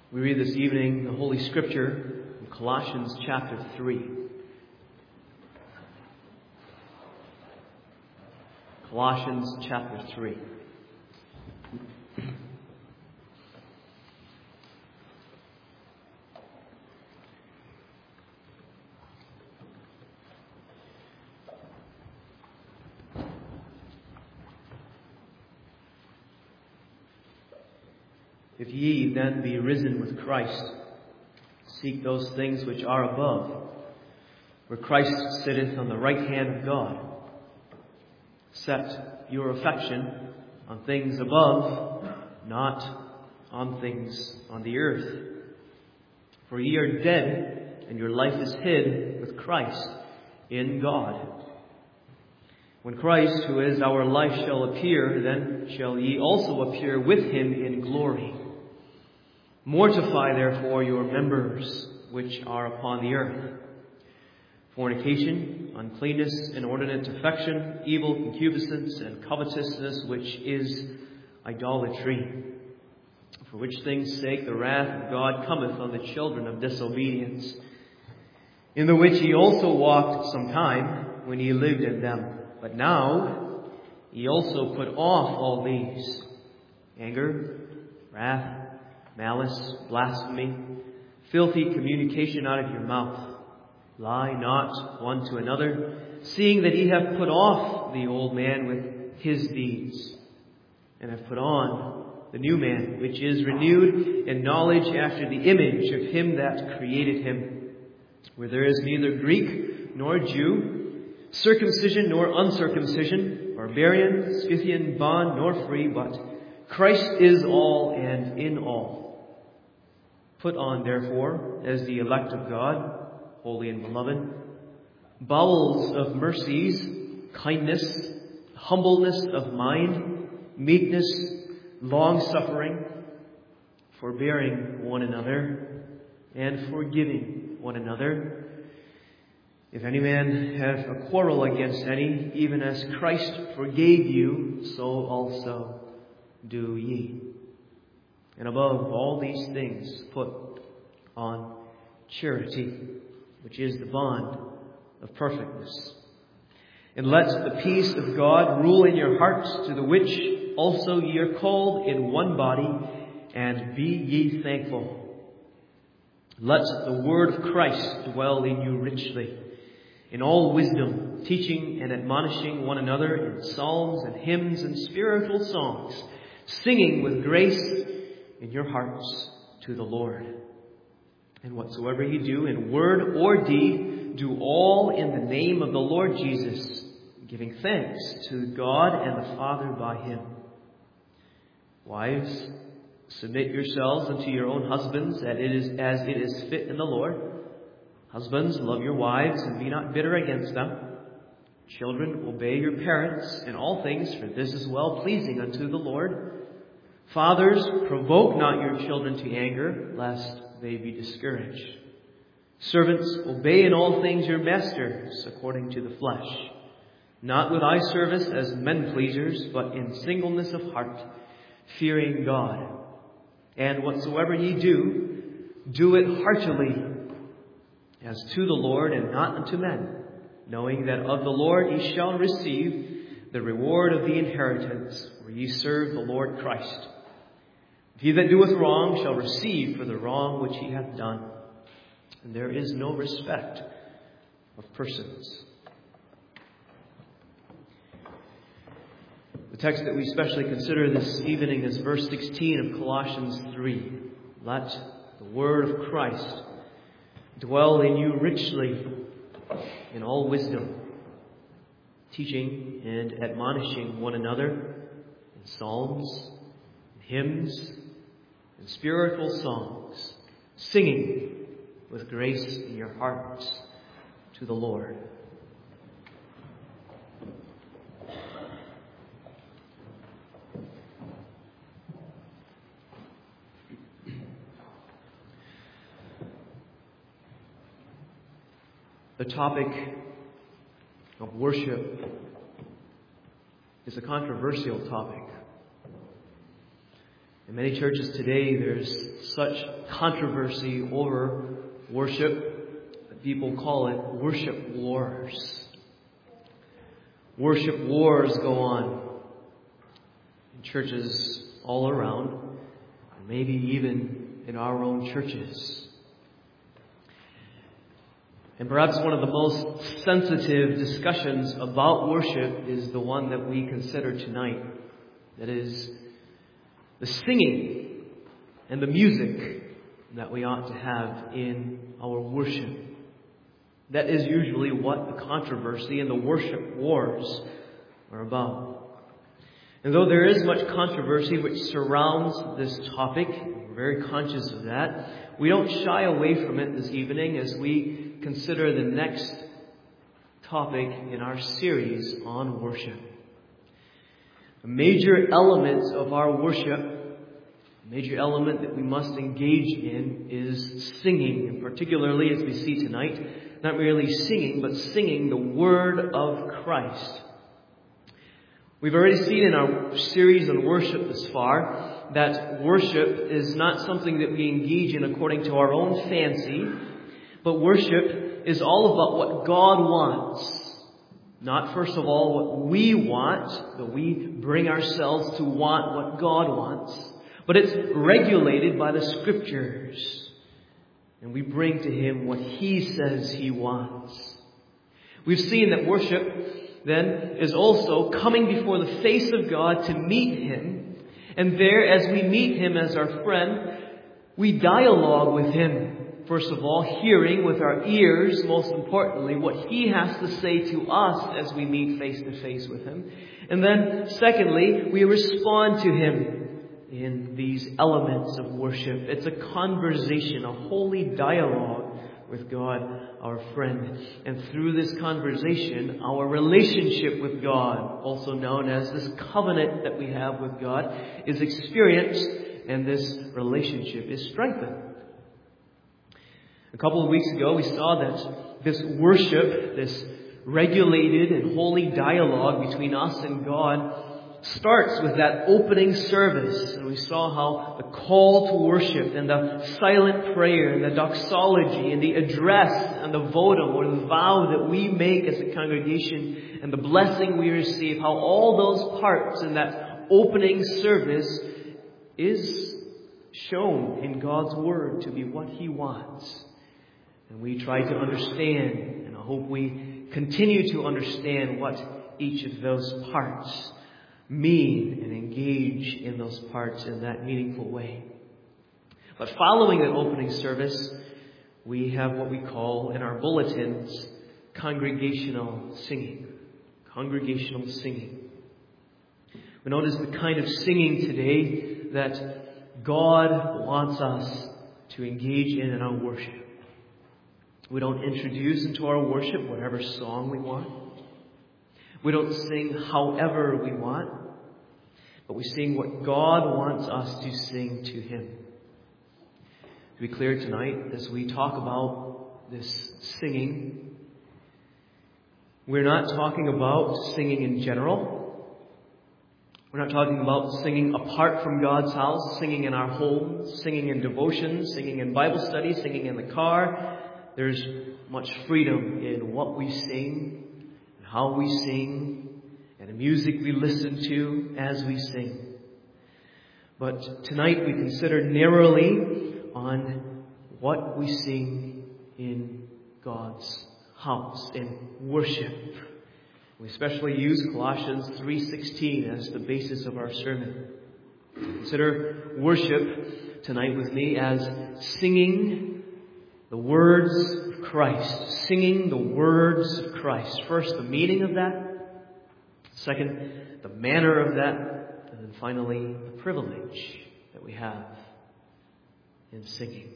We read this evening the Holy Scripture in Colossians chapter 3. Colossians chapter 3. If ye then be risen with Christ, seek those things which are above, where Christ sitteth on the right hand of God. Set your affection on things above, not on things on the earth. For ye are dead, and your life is hid with Christ in God. When Christ, who is our life, shall appear, then shall ye also appear with him in glory. Mortify therefore your members which are upon the earth: fornication, uncleanness, inordinate affection, evil concupiscence, and covetousness, which is idolatry. For which things' sake the wrath of God cometh on the children of disobedience, in the which ye also walked some time when ye lived in them. But now ye also put off all these: anger, wrath, malice, blasphemy, filthy communication out of your mouth. Lie not one to another, seeing that ye have put off the old man with his deeds, and have put on the new man, which is renewed in knowledge after the image of him that created him, where there is neither Greek nor Jew, circumcision nor uncircumcision, barbarian, Scythian, bond nor free, but Christ is all and in all. Put on, therefore, as the elect of God, holy and beloved, bowels of mercies, kindness, humbleness of mind, meekness, long-suffering, forbearing one another, and forgiving one another. If any man have a quarrel against any, even as Christ forgave you, so also do ye. And above all these things put on charity, which is the bond of perfectness. And let the peace of God rule in your hearts, to the which also ye are called in one body, and be ye thankful. Let the word of Christ dwell in you richly, in all wisdom, teaching and admonishing one another in psalms and hymns and spiritual songs, singing with grace in your hearts to the Lord. And whatsoever ye do in word or deed, do all in the name of the Lord Jesus, giving thanks to God and the Father by him. Wives, submit yourselves unto your own husbands, as it is fit in the Lord. Husbands, love your wives, and be not bitter against them. Children, obey your parents in all things, for this is well pleasing unto the Lord. Fathers, provoke not your children to anger, lest they be discouraged. Servants, obey in all things your masters according to the flesh, not with eye service as men pleasers, but in singleness of heart, fearing God. And whatsoever ye do, do it heartily, as to the Lord and not unto men, knowing that of the Lord ye shall receive the reward of the inheritance, for ye serve the Lord Christ. He that doeth wrong shall receive for the wrong which he hath done. And there is no respect of persons. The text that we especially consider this evening is verse 16 of Colossians 3. Let the word of Christ dwell in you richly in all wisdom, teaching and admonishing one another in psalms, hymns, and spiritual songs, singing with grace in your hearts to the Lord. The topic of worship is a controversial topic. In many churches today, there's such controversy over worship that people call it worship wars. Worship wars go on in churches all around, and maybe even in our own churches. And perhaps one of the most sensitive discussions about worship is the one that we consider tonight. That is, the singing and the music that we ought to have in our worship. That is usually what the controversy and the worship wars are about. And though there is much controversy which surrounds this topic, we're very conscious of that, we don't shy away from it this evening as we consider the next topic in our series on worship. A major element of our worship, a major element that we must engage in, is singing. And particularly, as we see tonight, not merely singing, but singing the Word of Christ. We've already seen in our series on worship thus far that worship is not something that we engage in according to our own fancy, but worship is all about what God wants. Not, first of all, what we want, but we bring ourselves to want what God wants. But it's regulated by the Scriptures. And we bring to Him what He says He wants. We've seen that worship, then, is also coming before the face of God to meet Him. And there, as we meet Him as our friend, we dialogue with Him. First of all, hearing with our ears, most importantly, what He has to say to us as we meet face to face with Him. And then, secondly, we respond to Him in these elements of worship. It's a conversation, a holy dialogue with God, our friend. And through this conversation, our relationship with God, also known as this covenant that we have with God, is experienced, and this relationship is strengthened. A couple of weeks ago, we saw that this worship, this regulated and holy dialogue between us and God, starts with that opening service. And we saw how the call to worship and the silent prayer and the doxology and the address and the votum or the vow that we make as a congregation and the blessing we receive, how all those parts in that opening service is shown in God's Word to be what He wants. And we try to understand, and I hope we continue to understand what each of those parts mean and engage in those parts in that meaningful way. But following that opening service, we have what we call in our bulletins congregational singing. Congregational singing. We notice the kind of singing today that God wants us to engage in our worship. We don't introduce into our worship whatever song we want. We don't sing however we want. But we sing what God wants us to sing to Him. To be clear tonight, as we talk about this singing, we're not talking about singing in general. We're not talking about singing apart from God's house, singing in our homes, singing in devotions, singing in Bible study, singing in the car. There's much freedom in what we sing, and how we sing, and the music we listen to as we sing. But tonight we consider narrowly on what we sing in God's house, in worship. We especially use Colossians 3:16 as the basis of our sermon. Consider worship tonight with me as singing the words of Christ. Singing the words of Christ. First, the meaning of that. Second, the manner of that. And then finally, the privilege that we have in singing.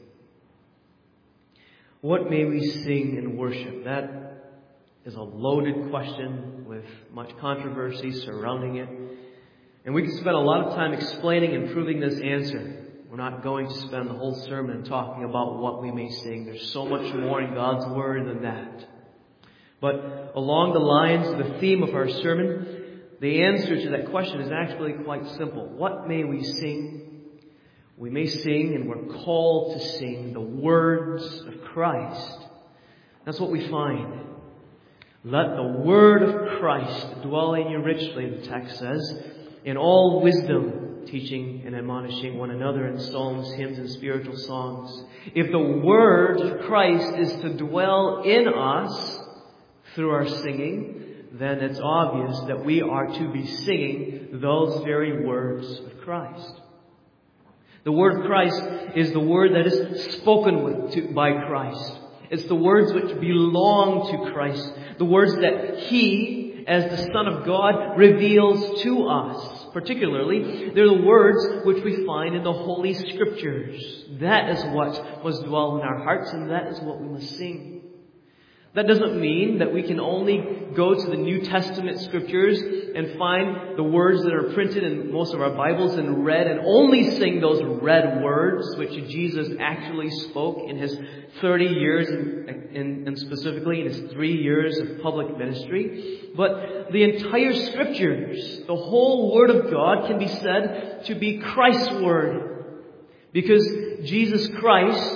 What may we sing in worship? That is a loaded question with much controversy surrounding it. And we could spend a lot of time explaining and proving this answer. We're not going to spend the whole sermon talking about what we may sing. There's so much more in God's Word than that. But along the lines of the theme of our sermon, the answer to that question is actually quite simple. What may we sing? we may sing, and we're called to sing, the words of Christ. That's what we find. Let the word of Christ dwell in you richly, the text says, in all wisdom, teaching and admonishing one another in psalms, hymns, and spiritual songs. If the word of Christ is to dwell in us through our singing, then it's obvious that we are to be singing those very words of Christ. The word of Christ is the word that is spoken by Christ. It's the words which belong to Christ. The words that He, as the Son of God, reveals to us. Particularly, they're the words which we find in the Holy Scriptures. That is what must dwell in our hearts, and that is what we must sing. That doesn't mean that we can only go to the New Testament Scriptures and find the words that are printed in most of our Bibles and read, and only sing those read words which Jesus actually spoke in His 30 years and specifically in His 3 years of public ministry. But the entire Scriptures, the whole Word of God, can be said to be Christ's Word. Because Jesus Christ,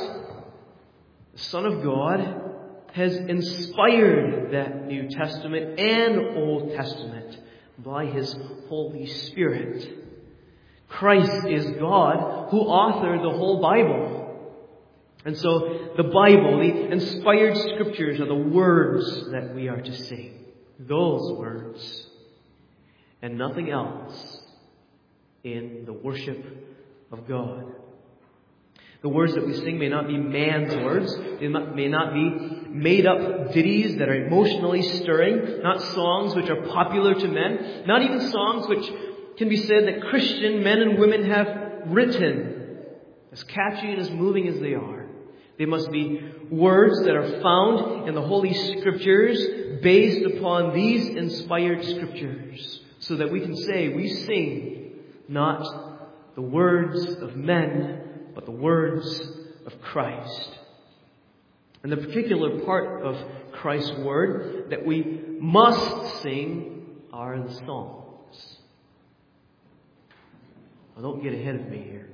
the Son of God, has inspired that New Testament and Old Testament by His Holy Spirit. Christ is God who authored the whole Bible. And so the Bible, the inspired Scriptures, are the words that we are to sing. Those words and nothing else in the worship of God. The words that we sing may not be man's words. They may not be made up ditties that are emotionally stirring. Not songs which are popular to men. Not even songs which can be said that Christian men and women have written. As catchy and as moving as they are. They must be words that are found in the Holy Scriptures based upon these inspired Scriptures. So that we can say we sing not the words of men, but the words of Christ. And the particular part of Christ's Word that we must sing are the Psalms. Now, don't get ahead of me here.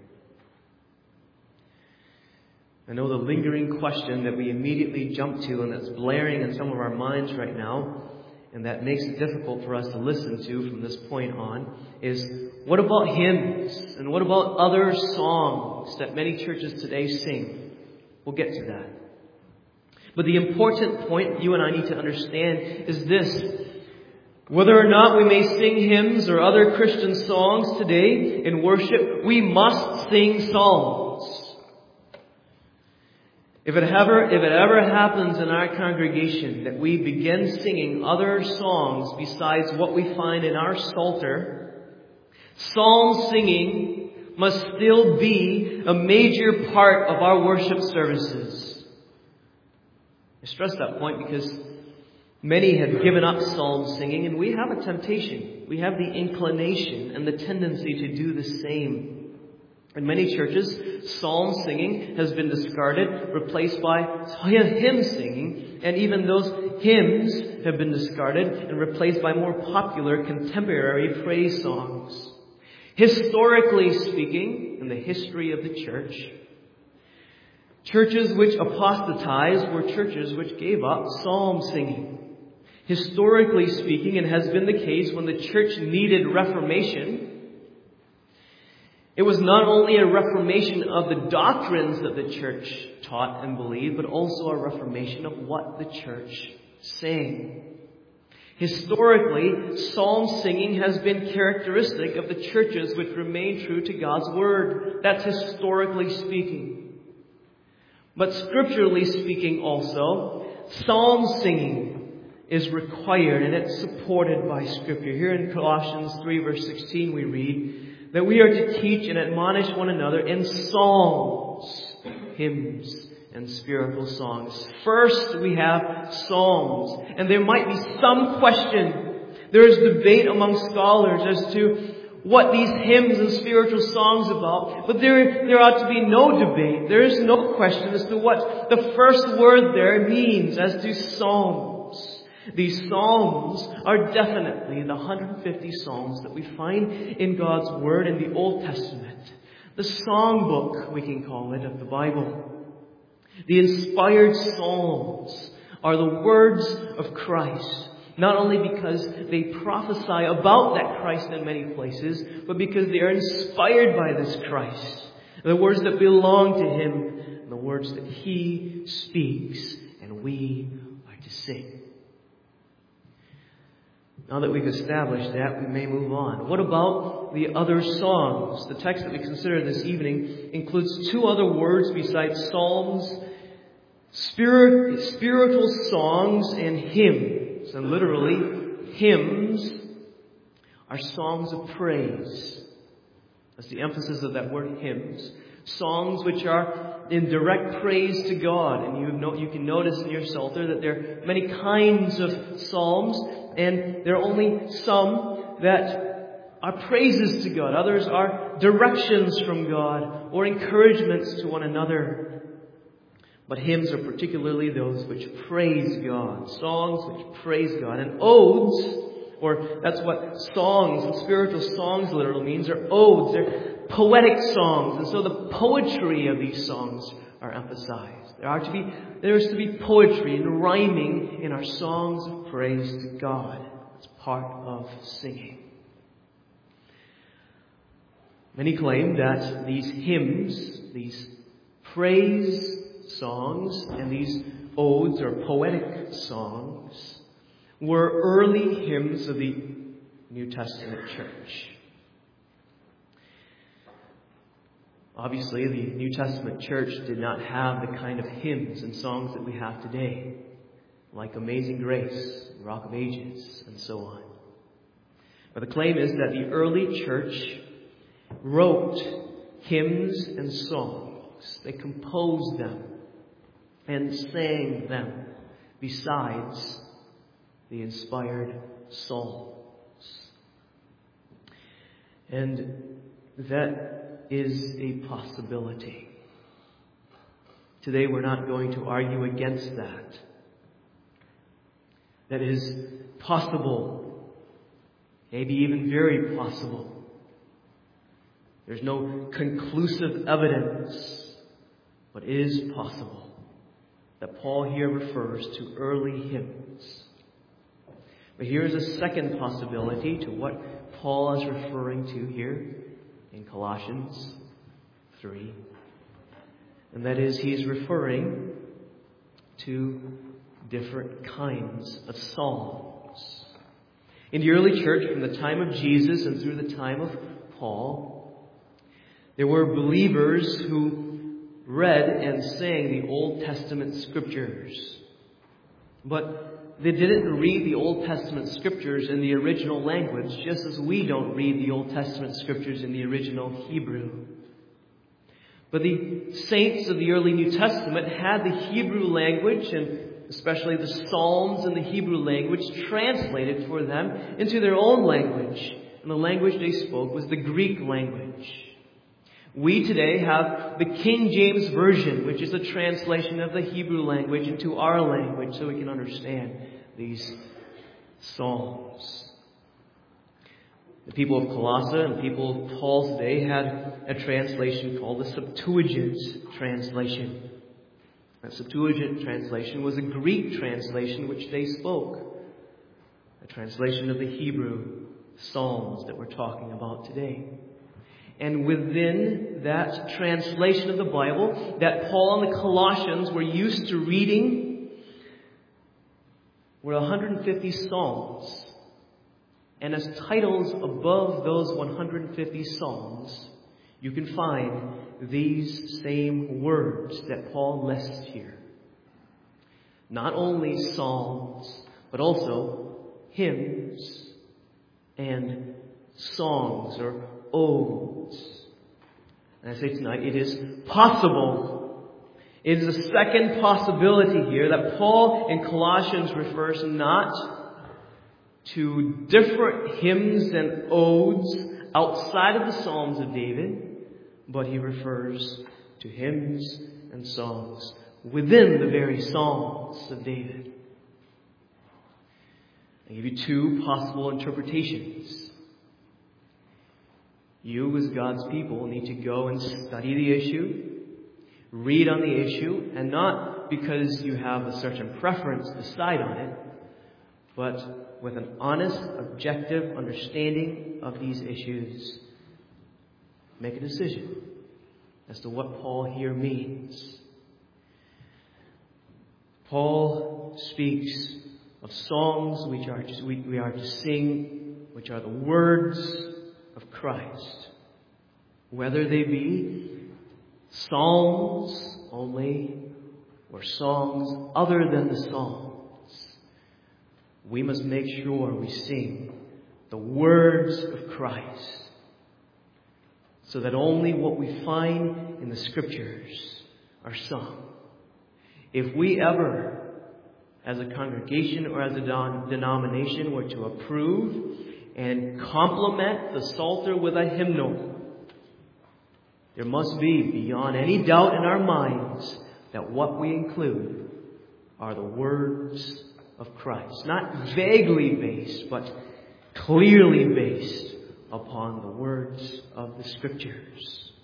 I know the lingering question that we immediately jump to and that's blaring in some of our minds right now, and that makes it difficult for us to listen to from this point on, is what about hymns? And what about other songs that many churches today sing? We'll get to that. But the important point you and I need to understand is this. Whether or not we may sing hymns or other Christian songs today in worship, we must sing psalms. If it ever happens in our congregation that we begin singing other songs besides what we find in our Psalter, psalm singing must still be a major part of our worship services. I stress that point because many have given up psalm singing, and we have a temptation. We have the inclination and the tendency to do the same. In many churches, psalm singing has been discarded, replaced by hymn singing, and even those hymns have been discarded and replaced by more popular contemporary praise songs. Historically speaking, in the history of the church, churches which apostatized were churches which gave up psalm singing. Historically speaking, it has been the case when the church needed reformation. It was not only a reformation of the doctrines that the church taught and believed, but also a reformation of what the church sang. Historically, psalm singing has been characteristic of the churches which remain true to God's Word. That's historically speaking. But scripturally speaking also, psalm singing is required and it's supported by Scripture. Here in Colossians 3 verse 16 we read that we are to teach and admonish one another in psalms, hymns, and spiritual songs. First, we have psalms. And there might be some question. There is debate among scholars as to what these hymns and spiritual songs about. But there ought to be no debate. There is no question as to what the first word there means as to psalms. These psalms are definitely the 150 psalms that we find in God's Word in the Old Testament. The songbook, we can call it, of the Bible. The inspired Psalms are the words of Christ, not only because they prophesy about that Christ in many places, but because they are inspired by this Christ. The words that belong to Him, and the words that He speaks, and we are to sing. Now that we've established that, we may move on. What about the other songs? The text that we consider this evening includes two other words besides psalms: spiritual songs and hymns. And literally, hymns are songs of praise. That's the emphasis of that word, hymns. Songs which are in direct praise to God. And you can notice in your Psalter that there are many kinds of psalms, and there are only some that are praises to God. Others are directions from God or encouragements to one another. But hymns are particularly those which praise God. Songs which praise God. And odes, or that's what songs and spiritual songs literally means, are odes. They're poetic songs. And so the poetry of these songs are emphasized. There is to be poetry and rhyming in our songs of praise to God. It's part of singing. Many claim that these hymns, these praise songs, and these odes or poetic songs were early hymns of the New Testament church. Obviously, the New Testament church did not have the kind of hymns and songs that we have today, like Amazing Grace, Rock of Ages, and so on. But the claim is that the early church wrote hymns and songs. They composed them and sang them besides the inspired psalms. And that is a possibility. Today we're not going to argue against that. That is possible, maybe even very possible. There's no conclusive evidence, but it is possible that Paul here refers to early hymns. But here's a second possibility to what Paul is referring to here in Colossians 3. And that is, he's referring to different kinds of psalms. In the early church, from the time of Jesus and through the time of Paul, there were believers who read and sang the Old Testament scriptures. But they didn't read the Old Testament scriptures in the original language, just as we don't read the Old Testament scriptures in the original Hebrew. But the saints of the early New Testament had the Hebrew language, and especially the Psalms in the Hebrew language, translated for them into their own language. And the language they spoke was the Greek language. We today have the King James Version, which is a translation of the Hebrew language into our language so we can understand these psalms. The people of Colossae and people of Paul's day had a translation called the Septuagint translation. That Septuagint translation was a Greek translation which they spoke. A translation of the Hebrew psalms that we're talking about today. And within that translation of the Bible that Paul and the Colossians were used to reading were 150 psalms. And as titles above those 150 psalms, you can find these same words that Paul lists here. Not only psalms, but also hymns and songs or odes. And I say tonight, it is possible. It is a second possibility here that Paul in Colossians refers not to different hymns and odes outside of the Psalms of David, but he refers to hymns and songs within the very Psalms of David. I'll give you two possible interpretations. You, as God's people, need to go and study the issue, read on the issue, and not because you have a certain preference decide on it, but with an honest, objective understanding of these issues, make a decision as to what Paul here means. Paul speaks of songs which we are to sing, which are the words of Christ, whether they be psalms only or songs other than the Psalms. We must make sure we sing the words of Christ, so that only what we find in the Scriptures are sung. If we ever, as a congregation or as a denomination, were to approve and complement the Psalter with a hymnal, there must be, beyond any doubt in our minds, that what we include are the words of Christ. Not vaguely based, but clearly based upon the words of the Scriptures.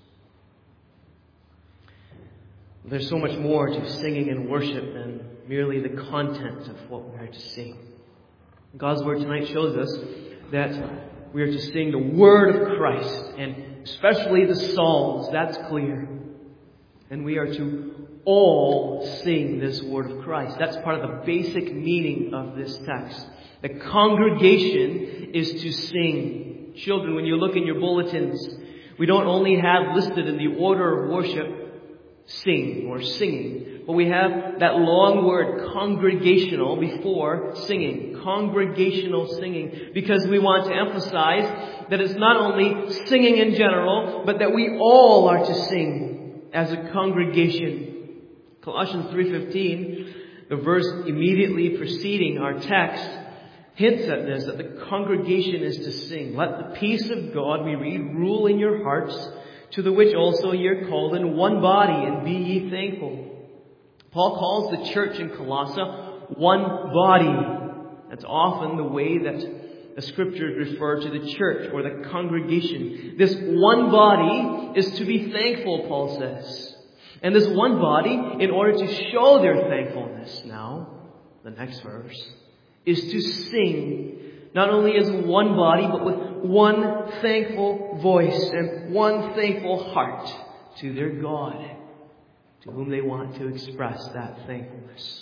There's so much more to singing and worship than merely the content of what we are to sing. God's Word tonight shows us that we are to sing the Word of Christ, and especially the Psalms. That's clear. And we are to all sing this Word of Christ. That's part of the basic meaning of this text. The congregation is to sing. Children, when you look in your bulletins, we don't only have listed in the order of worship sing or singing, but we have that long word congregational before singing. Congregational singing, because we want to emphasize that it's not only singing in general, but that we all are to sing as a congregation. Colossians 3:15, the verse immediately preceding our text, hints at this, that the congregation is to sing. Let the peace of God, we read, rule in your hearts, to the which also ye are called in one body, and be ye thankful. Paul calls the church in Colossae one body. That's often the way that the Scriptures refer to the church or the congregation. This one body is to be thankful, Paul says. And this one body, in order to show their thankfulness now, the next verse, is to sing, not only as one body, but with one thankful voice and one thankful heart to their God, to whom they want to express that thankfulness.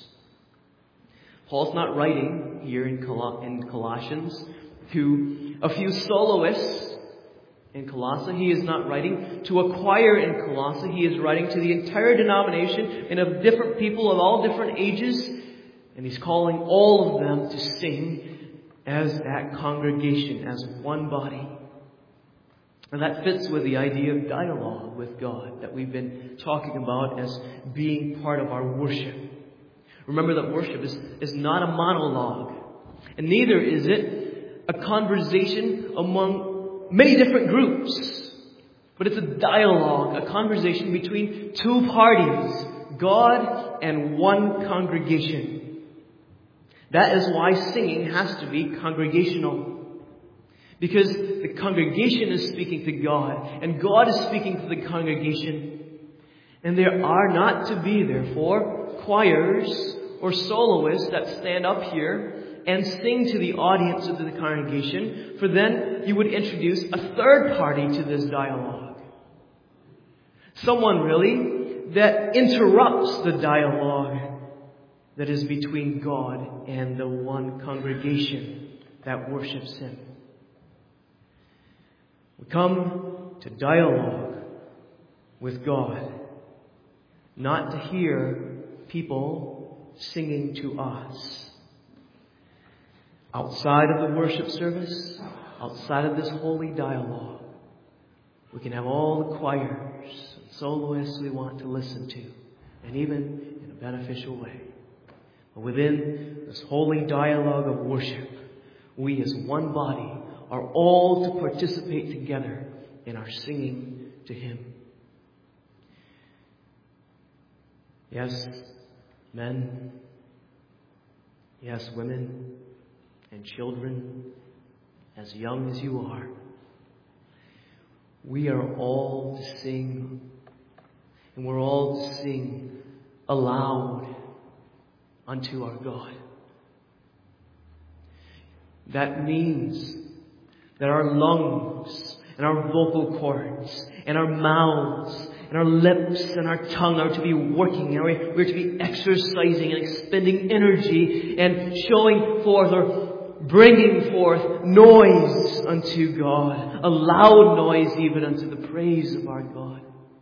Paul's not writing here in Colossians to a few soloists in Colossae. He is not writing to a choir in Colossae. He is writing to the entire denomination and of different people of all different ages. And he's calling all of them to sing as that congregation, as one body. And that fits with the idea of dialogue with God that we've been talking about as being part of our worship. Remember that worship is not a monologue. And neither is it a conversation among many different groups. But it's a dialogue, a conversation between two parties, God and one congregation. That is why singing has to be congregational. Because the congregation is speaking to God, and God is speaking to the congregation. And there are not to be, therefore, choirs or soloists that stand up here and sing to the audience of the congregation, for then you would introduce a third party to this dialogue. Someone, really, that interrupts the dialogue that is between God and the one congregation that worships Him. We come to dialogue with God, not to hear people singing to us. Outside of the worship service, outside of this holy dialogue, we can have all the choirs and soloists we want to listen to, and even in a beneficial way. But within this holy dialogue of worship, we as one body are all to participate together in our singing to Him. Yes, men. Yes, women and children, as young as you are. we are all to sing. And we're all to sing aloud unto our God. That means that our lungs and our vocal cords and our mouths and our lips and our tongue are to be working, and we're to be exercising and expending energy and showing forth or bringing forth noise unto God, a loud noise even unto the praise of our God.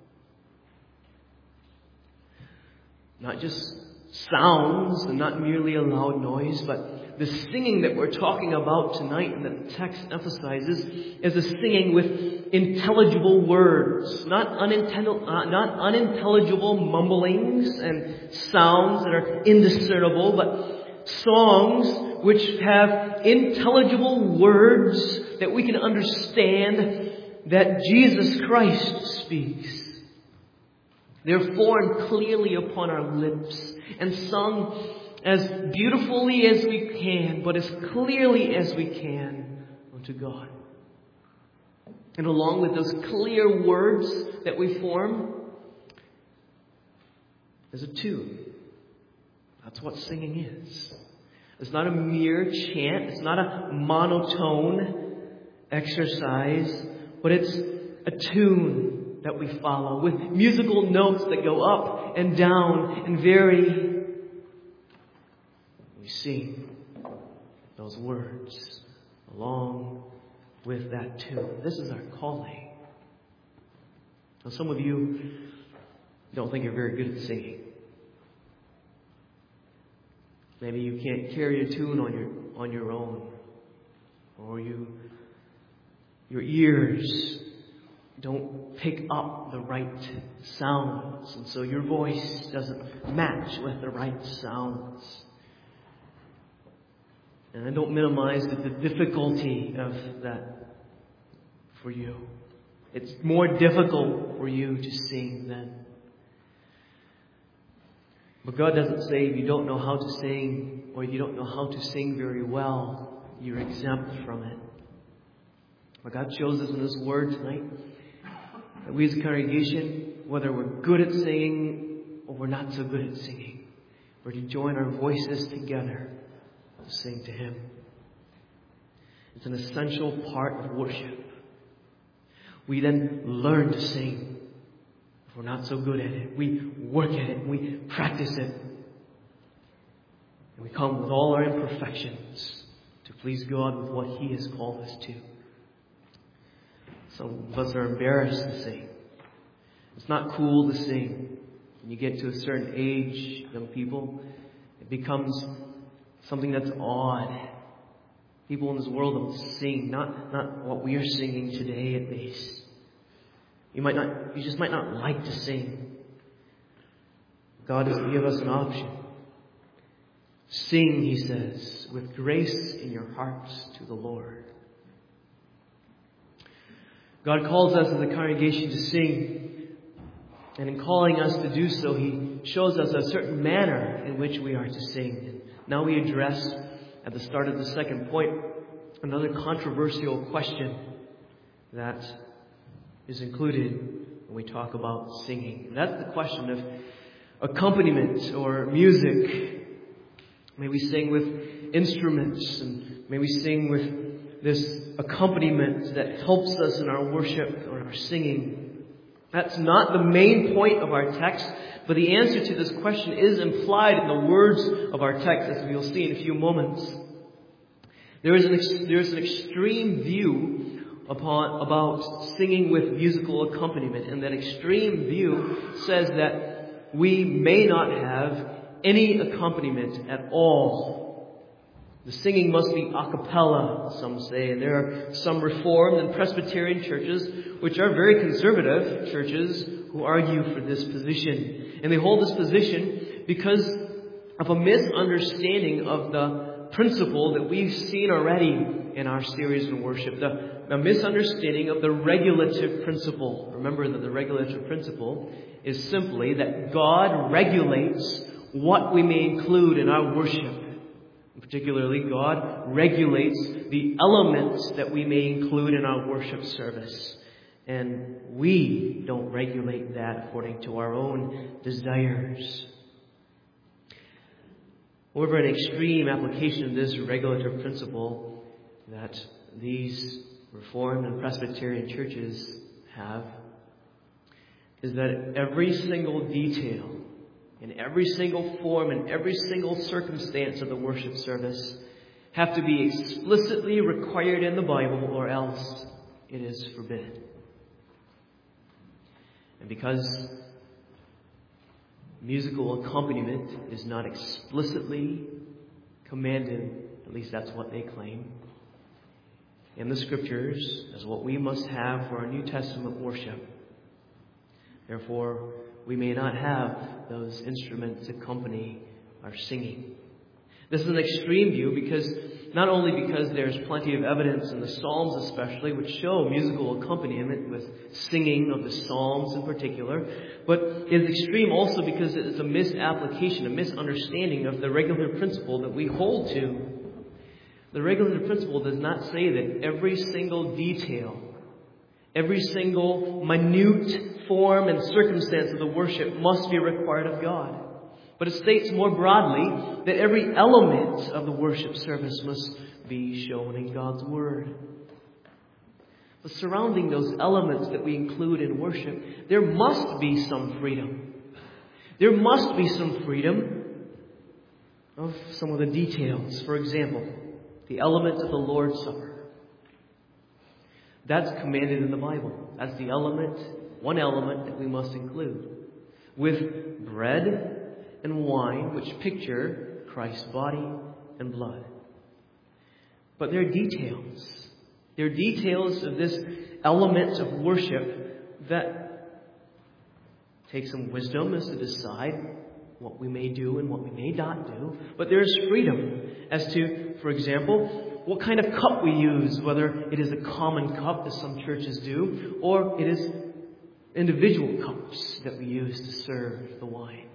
Not just sounds and not merely a loud noise, but the singing that we're talking about tonight and that the text emphasizes is a singing with intelligible words, not unintelligible mumblings and sounds that are indiscernible, but songs which have intelligible words that we can understand that Jesus Christ speaks. They're formed clearly upon our lips and sung as beautifully as we can, but as clearly as we can unto God. And along with those clear words that we form, is a tune. That's what singing is. It's not a mere chant. It's not a monotone exercise, but it's a tune that we follow with musical notes that go up and down and vary. We sing those words along with that tune. This is our calling. Now, some of you don't think you're very good at singing. Maybe you can't carry a tune on your own, or your ears don't pick up the right sounds, and so your voice doesn't match with the right sounds. And I don't minimize the difficulty of that for you. It's more difficult for you to sing then. But God doesn't say if you don't know how to sing, or if you don't know how to sing very well, you're exempt from it. But God shows us in His Word tonight that we as a congregation, whether we're good at singing or we're not so good at singing, we're to join our voices together to sing to Him. It's an essential part of worship. We then learn to sing. If we're not so good at it, we work at it, we practice it. And we come with all our imperfections to please God with what He has called us to. Some of us are embarrassed to sing. It's not cool to sing. When you get to a certain age, young people, it becomes something that's odd. People in this world don't sing, not what we are singing today at least. You just might not like to sing. God has given us an option. Sing, He says, with grace in your hearts to the Lord. God calls us as a congregation to sing, and in calling us to do so, He shows us a certain manner in which we are to sing. And now we address, at the start of the second point, another controversial question that is included when we talk about singing. And that's the question of accompaniment or music. May we sing with instruments, and may we sing with this accompaniment that helps us in our worship or our singing. That's not the main point of our text, but the answer to this question is implied in the words of our text, as we'll see in a few moments. There is an extreme view about singing with musical accompaniment, and that extreme view says that we may not have any accompaniment at all. The singing must be a cappella, some say. And there are some Reformed and Presbyterian churches, which are very conservative churches, who argue for this position. And they hold this position because of a misunderstanding of the principle that we've seen already in our series on worship. A misunderstanding of the regulative principle. Remember that the regulative principle is simply that God regulates what we may include in our worship. Particularly, God regulates the elements that we may include in our worship service. And we don't regulate that according to our own desires. However, an extreme application of this regulative principle that these Reformed and Presbyterian churches have is that every single detail, in every single form, in every single circumstance of the worship service have to be explicitly required in the Bible, or else it is forbidden. And because musical accompaniment is not explicitly commanded, at least that's what they claim, in the Scriptures as what we must have for our New Testament worship, therefore we may not have those instruments accompany our singing. This is an extreme view not only because there's plenty of evidence in the Psalms especially, which show musical accompaniment with singing of the Psalms in particular, but it is extreme also because it is a misapplication, a misunderstanding of the regulative principle that we hold to. The regulative principle does not say that every single detail, every single minute form and circumstance of the worship must be required of God. But it states more broadly that every element of the worship service must be shown in God's Word. But surrounding those elements that we include in worship, there must be some freedom. There must be some freedom of some of the details. For example, the element of the Lord's Supper. That's commanded in the Bible. That's the one element that we must include. With bread and wine, which picture Christ's body and blood. But there are details. There are details of this element of worship that take some wisdom as to decide what we may do and what we may not do. But there is freedom as to, for example, what kind of cup we use, whether it is a common cup, as some churches do, or it is individual cups that we use to serve the wine.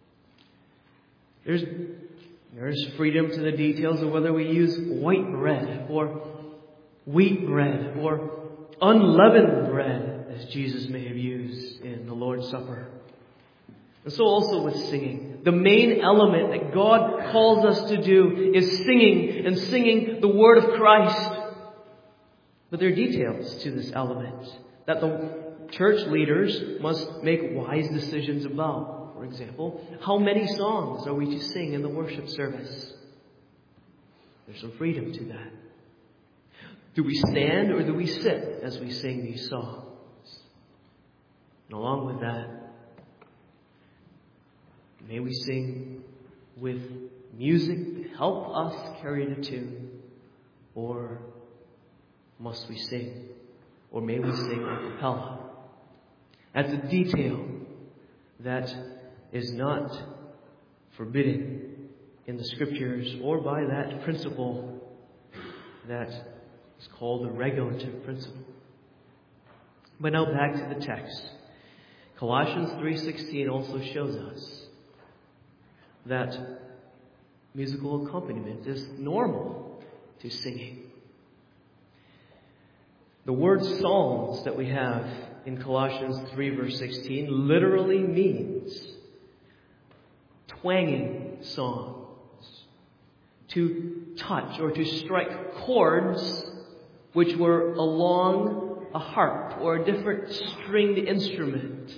There's freedom to the details of whether we use white bread or wheat bread or unleavened bread, as Jesus may have used in the Lord's Supper. And so also with singing. The main element that God calls us to do is singing, and singing the Word of Christ. But there are details to this element that the church leaders must make wise decisions about. For example, how many songs are we to sing in the worship service? There's some freedom to that. Do we stand or do we sit as we sing these songs? And along with that, may we sing with music to help us carry the tune, or must we sing? Or may we sing a cappella? That's a detail that is not forbidden in the Scriptures or by that principle that is called the regulative principle. But now back to the text. Colossians 3:16 also shows us that musical accompaniment is normal to singing. The word psalms that we have in Colossians 3 verse 16 literally means twanging songs, to touch or to strike chords which were along a harp or a different stringed instrument.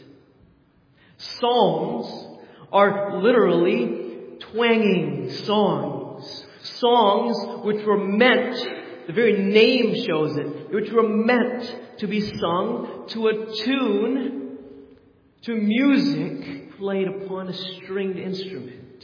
Psalms are literally twanging songs. Songs which were meant, the very name shows it, which were meant to be sung to a tune, to music played upon a stringed instrument.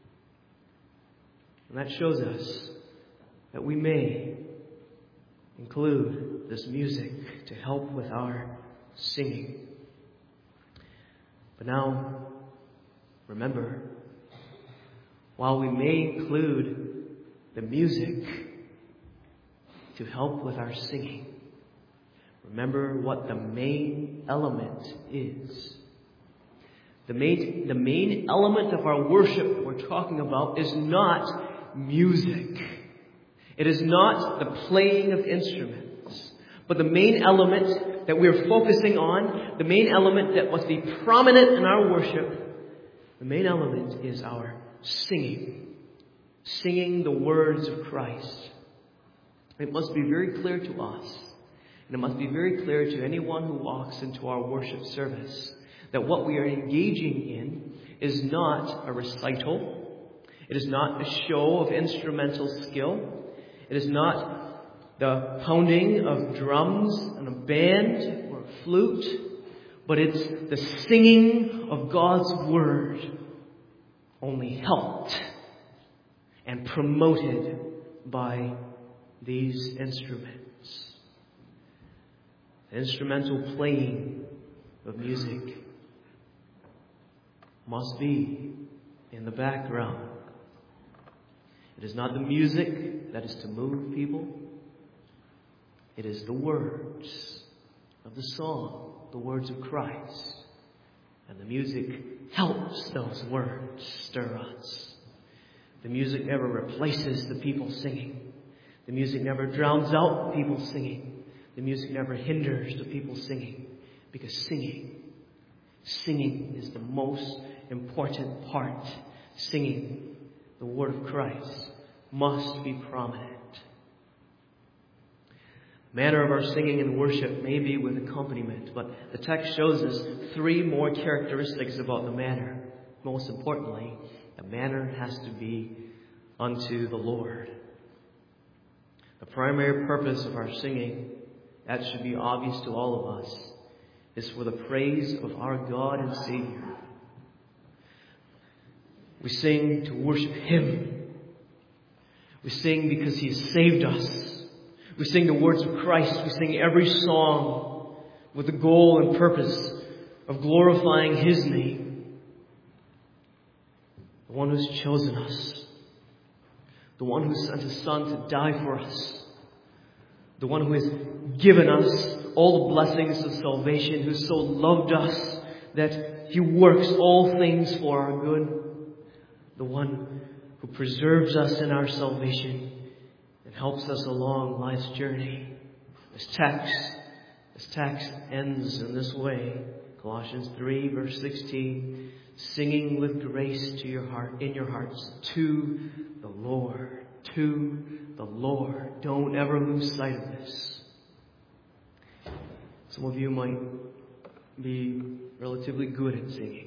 And that shows us that we may include this music to help with our singing. But now, remember, while we may include the music to help with our singing, remember what the main element is. The main element of our worship we're talking about is not music. It is not the playing of instruments, But the main element that we're focusing on, the main element that must be prominent in our worship, the main element is our singing. Singing the words of Christ. It must be very clear to us, and it must be very clear to anyone who walks into our worship service, that what we are engaging in is not a recital. It is not a show of instrumental skill. It is not the pounding of drums and a band or a flute, but it's the singing of God's Word, only helped and promoted by these instruments. The instrumental playing of music must be in the background. It is not the music that is to move people. It is the words of the song, the words of Christ. And the music helps those words stir us. The music never replaces the people singing. The music never drowns out the people singing. The music never hinders the people singing. Because singing is the most important part. Singing the word of Christ must be prominent. The manner of our singing and worship may be with accompaniment, but the text shows us 3 more characteristics about the manner. Most importantly, the manner has to be unto the Lord. The primary purpose of our singing, that should be obvious to all of us, is for the praise of our God and Savior. We sing to worship Him. We sing because He has saved us. We sing the words of Christ. We sing every song with the goal and purpose of glorifying His name. The one who's chosen us. The one who sent His Son to die for us. The one who has given us all the blessings of salvation, who so loved us that He works all things for our good. The one who preserves us in our salvation and helps us along life's journey. This text ends in this way. Colossians 3 verse 16. Singing with grace to your heart, in your hearts, to the Lord. To the Lord. Don't ever lose sight of this. Some of you might be relatively good at singing.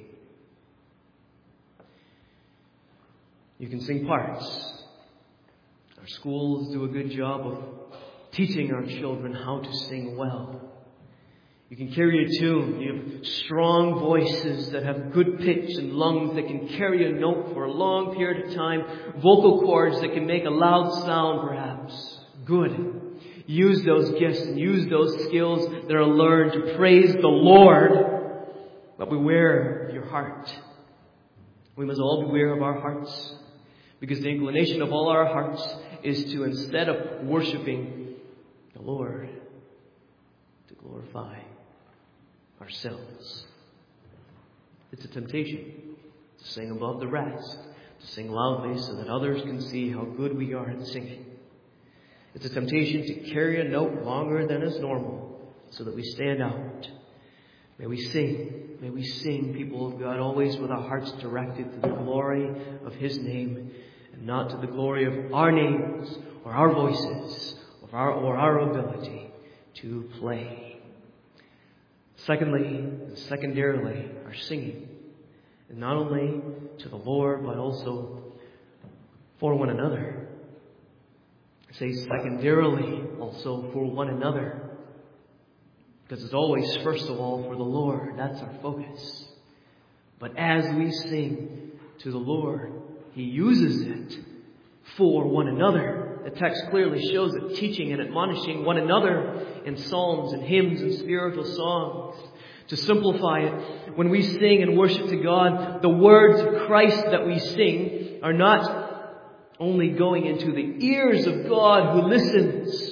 You can sing parts. Our schools do a good job of teaching our children how to sing well. You can carry a tune. You have strong voices that have good pitch and lungs that can carry a note for a long period of time. Vocal cords that can make a loud sound, perhaps. Good. Use those gifts and use those skills that are learned to praise the Lord. But beware of your heart. We must all beware of our hearts. Because the inclination of all our hearts is to, instead of worshiping the Lord, to glorify ourselves. It's a temptation to sing above the rest, to sing loudly so that others can see how good we are at singing. It's a temptation to carry a note longer than is normal so that we stand out. May we sing, people of God, always with our hearts directed to the glory of His name and not to the glory of our names or our voices or our ability to play. Secondly, and secondarily, our singing is not only to the Lord, but also for one another. I say secondarily also for one another. Because it's always, first of all, for the Lord. That's our focus. But as we sing to the Lord, He uses it for one another. The text clearly shows it, teaching and admonishing one another in psalms and hymns and spiritual songs. To simplify it, when we sing and worship to God, the words of Christ that we sing are not only going into the ears of God who listens,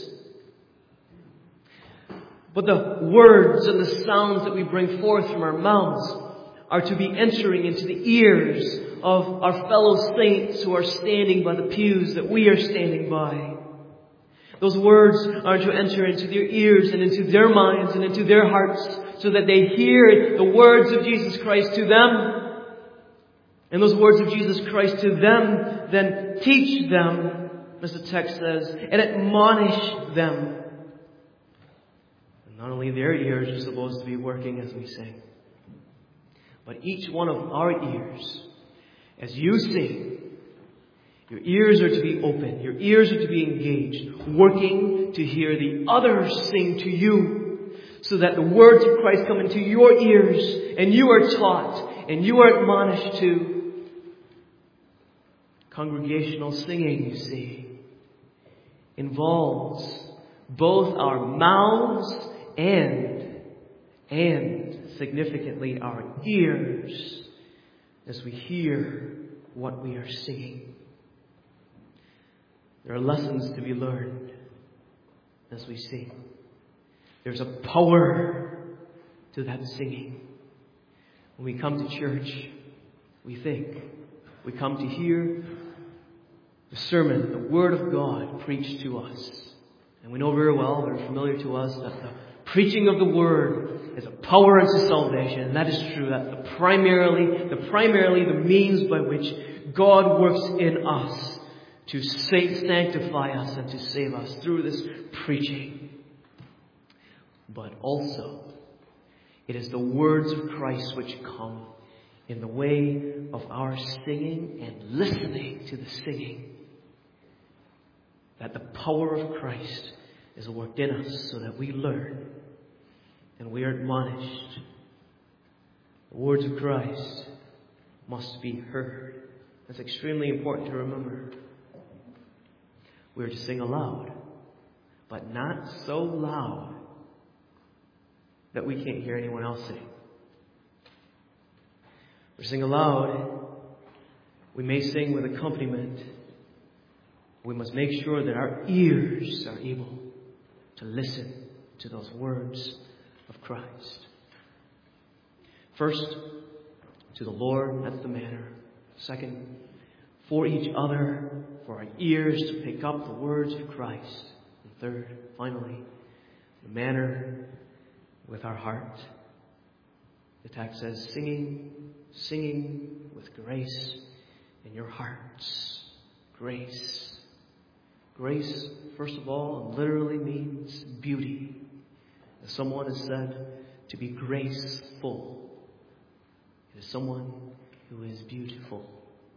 but the words and the sounds that we bring forth from our mouths are to be entering into the ears of our fellow saints who are standing by the pews that we are standing by. Those words are to enter into their ears and into their minds and into their hearts so that they hear the words of Jesus Christ to them. And those words of Jesus Christ to them then teach them, as the text says, and admonish them. And not only their ears are supposed to be working as we sing, but each one of our ears, as you sing, your ears are to be open. Your ears are to be engaged, working to hear the others sing to you, so that the words of Christ come into your ears, and you are taught, and you are admonished to. Congregational singing, you see, involves both our mouths and significantly our ears as we hear what we are singing. There are lessons to be learned as we sing. There's a power to that singing. When we come to church, we think. We come to hear the sermon, the Word of God preached to us. And we know very well, very familiar to us, that the preaching of the Word is a power unto salvation. And that is true. That's primarily the means by which God works in us to sanctify us and to save us through this preaching. But also, it is the words of Christ which come in the way of our singing and listening to the singing, that the power of Christ is worked in us so that we learn and we are admonished. The words of Christ must be heard. That's extremely important to remember. We are to sing aloud, but not so loud that we can't hear anyone else sing. We sing aloud. We may sing with accompaniment. We must make sure that our ears are able to listen to those words of Christ. First, to the Lord, that's the manner. Second, for each other, for our ears to pick up the words of Christ. And third, finally, the manner with our heart. The text says, singing with grace in your hearts. Grace. Grace, first of all, literally means beauty. As someone has said, to be graceful. It is someone who is beautiful.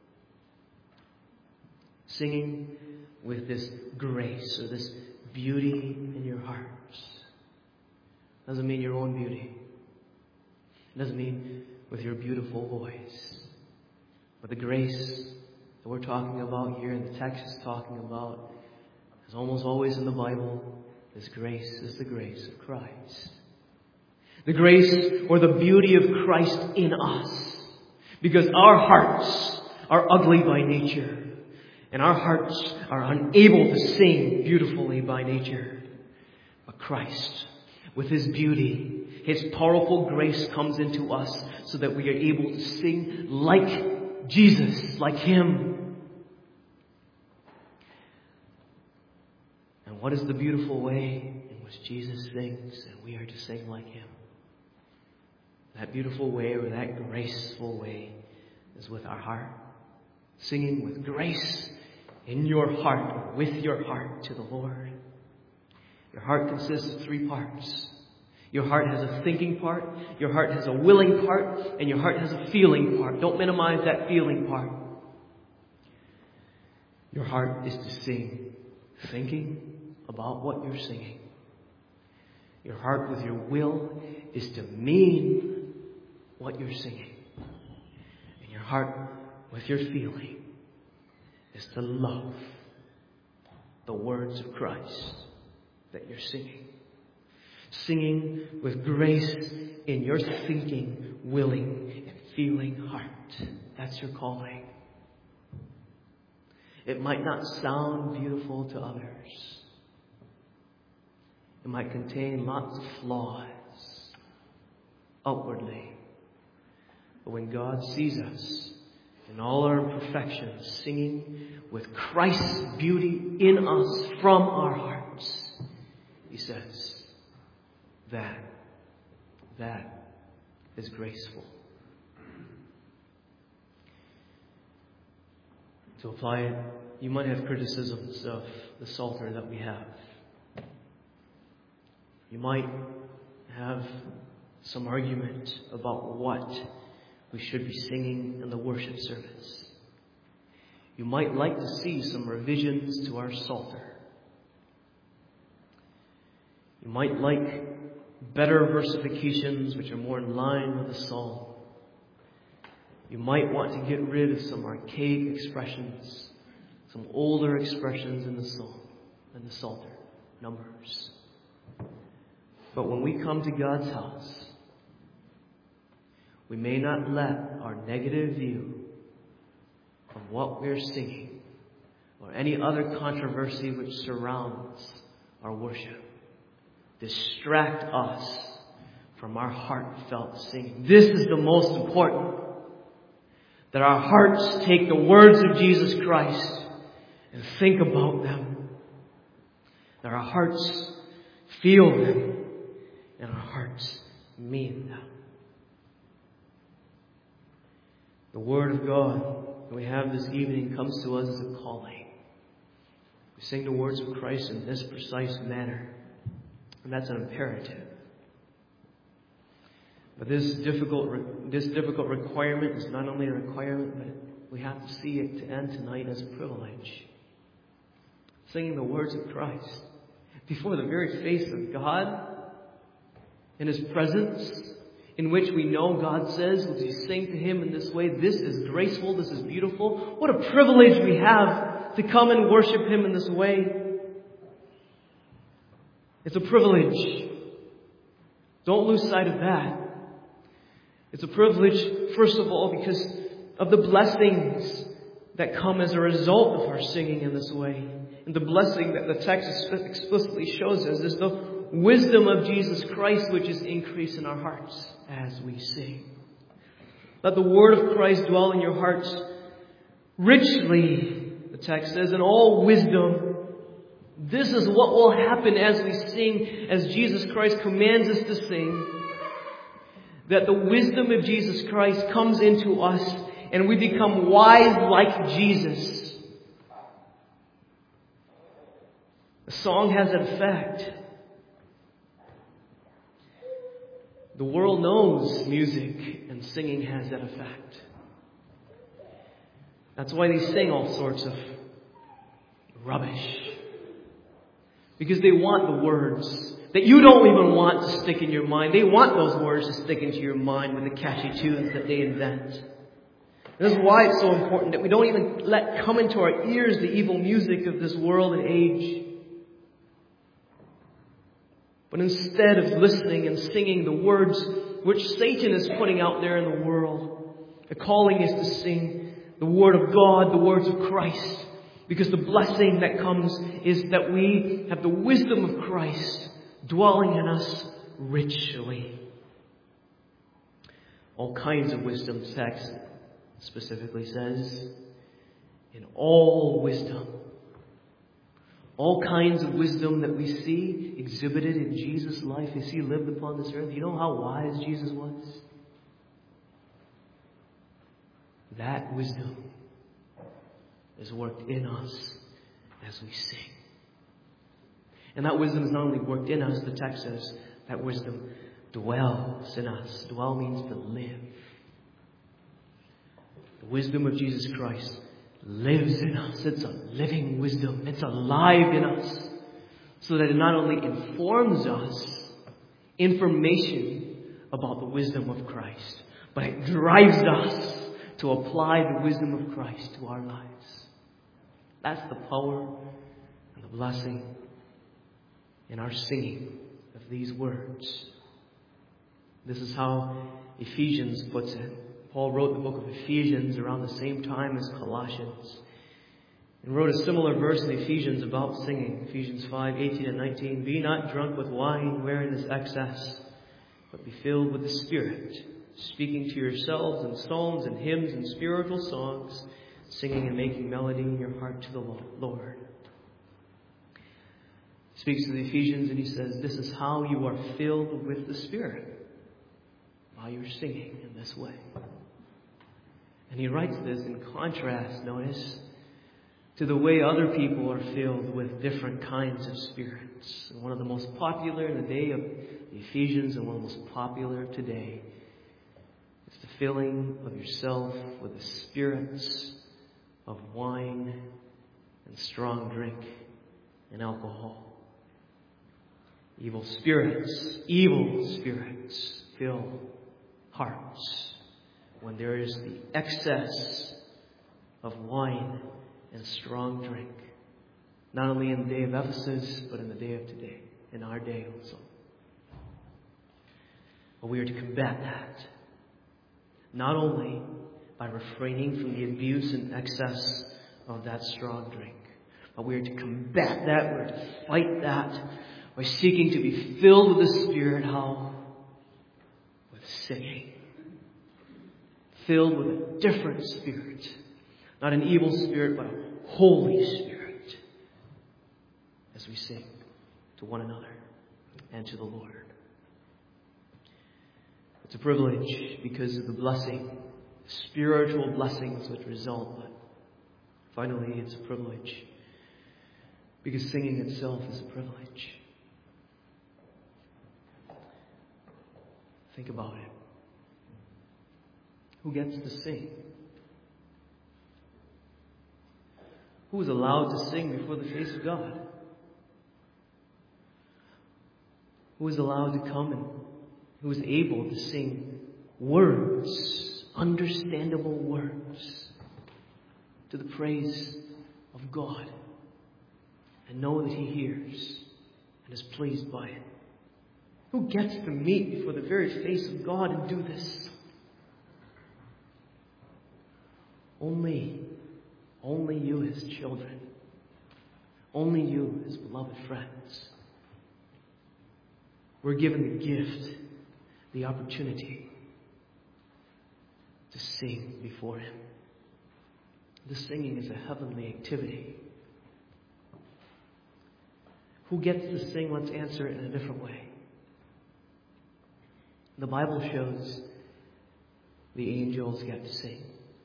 Singing with this grace or this beauty in your hearts. Doesn't mean your own beauty. It doesn't mean with your beautiful voice. But the grace that we're talking about here and the text is talking about, as almost always in the Bible, this grace is the grace of Christ. The grace or the beauty of Christ in us. Because our hearts are ugly by nature. And our hearts are unable to sing beautifully by nature. But Christ, with His beauty, His powerful grace comes into us so that we are able to sing like Jesus, like Him. And what is the beautiful way in which Jesus sings and we are to sing like Him? That beautiful way or that graceful way is with our heart. Singing with grace in your heart or with your heart to the Lord. Your heart consists of three parts. Your heart has a thinking part, your heart has a willing part, and your heart has a feeling part. Don't minimize that feeling part. Your heart is to sing, thinking about what you're singing. Your heart with your will is to mean what you're singing. And your heart with your feeling is to love the words of Christ that you're singing. Singing with grace in your thinking, willing, and feeling heart. That's your calling. It might not sound beautiful to others. It might contain lots of flaws outwardly. But when God sees us in all our imperfections, singing with Christ's beauty in us from our heart, says. That is graceful. To apply it, you might have criticisms of the Psalter that we have. You might have some argument about what we should be singing in the worship service. You might like to see some revisions to our Psalter. You might like better versifications which are more in line with the psalm. You might want to get rid of some archaic expressions, some older expressions in the psalm and the Psalter numbers. But when we come to God's house, we may not let our negative view of what we're singing or any other controversy which surrounds our worship distract us from our heartfelt singing. This is the most important. That our hearts take the words of Jesus Christ and think about them. That our hearts feel them and our hearts mean them. The Word of God that we have this evening comes to us as a calling. We sing the words of Christ in this precise manner. And that's an imperative. But this difficult requirement is not only a requirement, but we have to see it to end tonight as a privilege. Singing the words of Christ before the very face of God, in His presence, in which we know God says, as we sing to Him in this way, this is graceful, this is beautiful. What a privilege we have to come and worship Him in this way. It's a privilege. Don't lose sight of that. It's a privilege, first of all, because of the blessings that come as a result of our singing in this way. And the blessing that the text explicitly shows us is the wisdom of Jesus Christ, which is increased in our hearts as we sing. Let the word of Christ dwell in your hearts richly, the text says, in all wisdom. This is what will happen as we sing, as Jesus Christ commands us to sing. That the wisdom of Jesus Christ comes into us and we become wise like Jesus. The song has an effect. The world knows music and singing has that effect. That's why they sing all sorts of rubbish. Because they want the words that you don't even want to stick in your mind. They want those words to stick into your mind with the catchy tunes that they invent. This is why it's so important that we don't even let come into our ears the evil music of this world and age. But instead of listening and singing the words which Satan is putting out there in the world, the calling is to sing the Word of God, the words of Christ. Because the blessing that comes is that we have the wisdom of Christ dwelling in us richly. All kinds of wisdom, text specifically says, in all wisdom. All kinds of wisdom that we see exhibited in Jesus' life as He lived upon this earth. You know how wise Jesus was? That wisdom is worked in us as we sing. And that wisdom is not only worked in us, the text says, that wisdom dwells in us. Dwell means to live. The wisdom of Jesus Christ lives in us. It's a living wisdom. It's alive in us. So that it not only informs us information about the wisdom of Christ, but it drives us to apply the wisdom of Christ to our lives. That's the power and the blessing in our singing of these words. This is how Ephesians puts it. Paul wrote the book of Ephesians around the same time as Colossians. And wrote a similar verse in Ephesians about singing. Ephesians 5:18 and 19. Be not drunk with wine wherein is excess, but be filled with the Spirit, speaking to yourselves in psalms and hymns and spiritual songs, singing and making melody in your heart to the Lord. speaks to the Ephesians and he says, this is how you are filled with the Spirit, by your singing in this way. And he writes this in contrast, notice, to the way other people are filled with different kinds of spirits. And one of the most popular in the day of the Ephesians and one of the most popular today is the filling of yourself with the spirits of wine and strong drink and alcohol. Evil spirits fill hearts when there is the excess of wine and strong drink, not only in the day of Ephesus, but in the day of today, in our day also. But we are to combat that, not only by refraining from the abuse and excess of that strong drink, but we are to combat that, we are to fight that by seeking to be filled with the Spirit. How? With singing. Filled with a different spirit. Not an evil spirit, but a Holy Spirit. As we sing to one another and to the Lord. It's a privilege because of the blessing, spiritual blessings which result. But finally, it's a privilege because singing itself is a privilege. Think about it. Who gets to sing? Who is allowed to sing before the face of God? Who is allowed to come and who is able to sing words, understandable words, to the praise of God and know that He hears and is pleased by it? Who gets to meet before the very face of God and do this? Only you, His children. Only you, His beloved friends. We're given the gift, the opportunity to sing before Him. The singing is a heavenly activity. Who gets to sing? Let's answer it in a different way. The Bible shows the angels get to sing.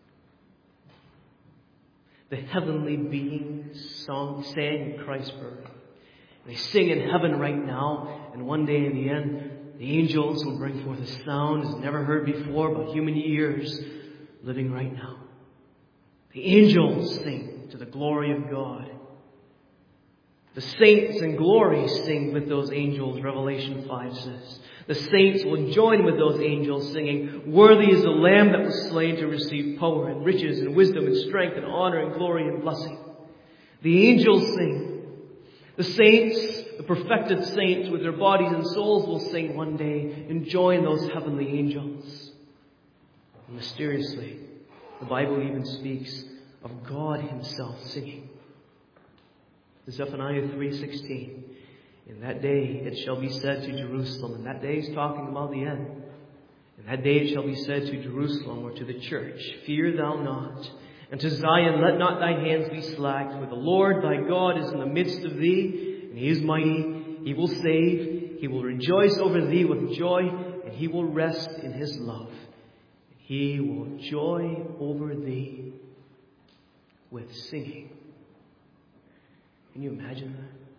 The heavenly beings sang in Christ's birth. They sing in heaven right now, and one day in the end, the angels will bring forth a sound as never heard before by human ears living right now. The angels sing to the glory of God. The saints in glory sing with those angels, Revelation 5 says. The saints will join with those angels singing, worthy is the Lamb that was slain to receive power and riches and wisdom and strength and honor and glory and blessing. The angels sing. The saints, the perfected saints with their bodies and souls will sing one day and join those heavenly angels. And mysteriously, the Bible even speaks of God Himself singing. Zephaniah 3:16. In that day it shall be said to Jerusalem, and that day is talking about the end. In that day it shall be said to Jerusalem or to the church, fear thou not. And to Zion, let not thine hands be slack, for the Lord thy God is in the midst of thee, and He is mighty. He will save. He will rejoice over thee with joy, and He will rest in His love. He will joy over thee with singing. Can you imagine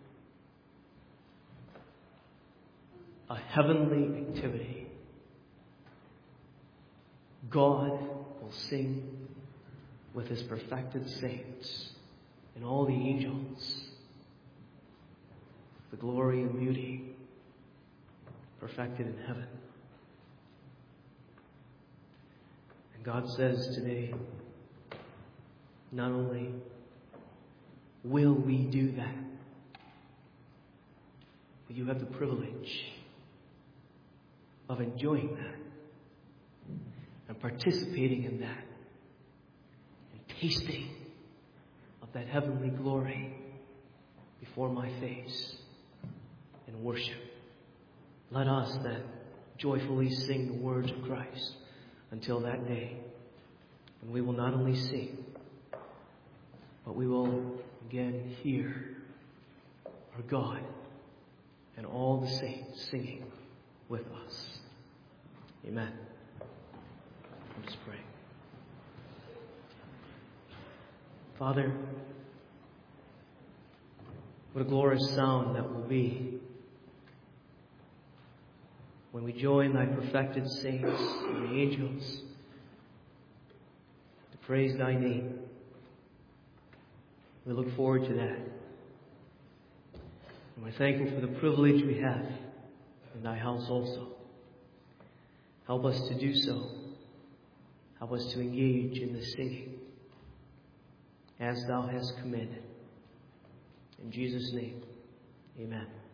that? A heavenly activity. God will sing with His perfected saints and all the angels. The glory and beauty perfected in heaven. And God says today, not only will we do that, but you have the privilege of enjoying that and participating in that and tasting of that heavenly glory before my face in worship. Let us then joyfully sing the words of Christ until that day. And we will not only sing, but we will again hear our God and all the saints singing with us. Amen. Let us pray. Father, what a glorious sound that will be when we join thy perfected saints and the angels to praise thy name. We look forward to that. And we're thankful for the privilege we have in thy house also. Help us to do so. Help us to engage in the singing as thou hast commanded. In Jesus' name, amen.